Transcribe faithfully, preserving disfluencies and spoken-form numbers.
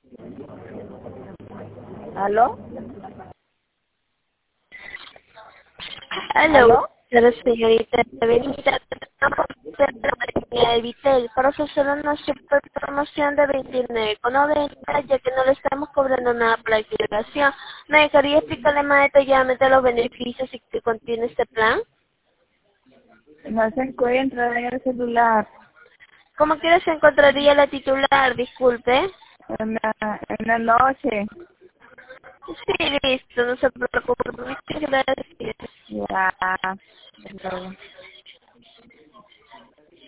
¿Aló? Aló, ¿Aló? buenas tardes, señorita Benita. De Vitel, para ofrecer una super promoción de veintinueve con noventa, ya que no le estamos cobrando nada por la activación. ¿Me dejaría explicarle más detalladamente los beneficios y que contiene este plan? No se encuentra en el celular. ¿Cómo quiere se encontraría la titular? Disculpe. En la, en la noche. Sí, listo, no se preocupe. Muchas gracias. Ya. Hasta luego.